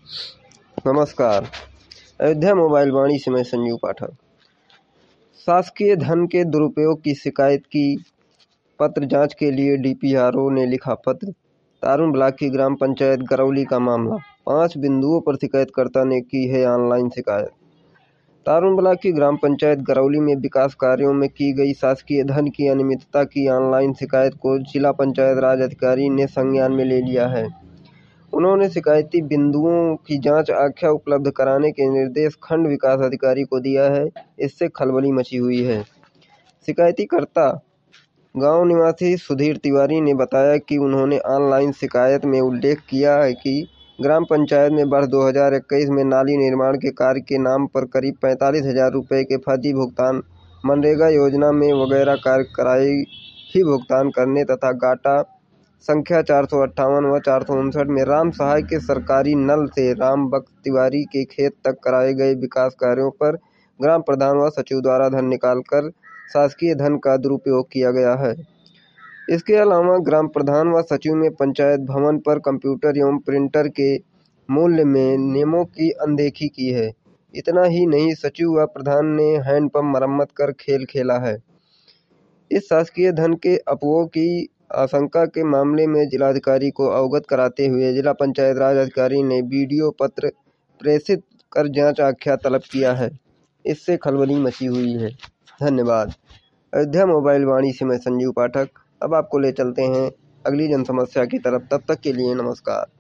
नमस्कार। अयोध्या मोबाइल वाणी से मैं संजीव पाठक। शासकीय धन के दुरुपयोग की शिकायत की पत्र जांच के लिए डीपीआरओ ने लिखा पत्र। तारुण ब्लॉक की ग्राम पंचायत गरौली का मामला। 5 बिंदुओं पर शिकायतकर्ता ने की है ऑनलाइन शिकायत। तारुण ब्लॉक की ग्राम पंचायत गरौली में विकास कार्यों में की गई शासकीय धन की अनियमितता की ऑनलाइन शिकायत को जिला पंचायत राज अधिकारी ने संज्ञान में ले लिया है। उन्होंने शिकायती बिंदुओं की जांच आख्या उपलब्ध कराने के निर्देश खंड विकास अधिकारी को दिया है। इससे खलबली मची हुई है। शिकायतीकर्ता गांव निवासी सुधीर तिवारी ने बताया कि उन्होंने ऑनलाइन शिकायत में उल्लेख किया है कि ग्राम पंचायत में वर्ष 2021 में नाली निर्माण के कार्य के नाम पर करीब 45,000 रुपये के फर्जी भुगतान, मनरेगा योजना में वगैरह कार्य कराए ही भुगतान करने तथा गाटा संख्या 458 व 459 में राम सहाय के सरकारी नल से राम बख्श तिवारी के खेत तक कराए गए विकास कार्यों पर ग्राम प्रधान व सचिव द्वारा धन निकालकर शासकीय धन का दुरुपयोग किया गया है। इसके अलावा ग्राम प्रधान व सचिव ने पंचायत भवन पर कंप्यूटर एवं प्रिंटर के मूल्य में नियमों की अनदेखी की है। इतना ही नहीं, सचिव व प्रधान ने हैंडपंप मरम्मत कर खेल खेला है। इस शासकीय धन के अपव्यय की आशंका के मामले में जिलाधिकारी को अवगत कराते हुए जिला पंचायत राज अधिकारी ने वीडियो पत्र प्रेषित कर जांच आख्या तलब किया है। इससे खलबली मची हुई है। धन्यवाद। अयोध्या मोबाइल वाणी से मैं संजीव पाठक अब आपको ले चलते हैं अगली जन समस्या की तरफ। तब तक के लिए नमस्कार।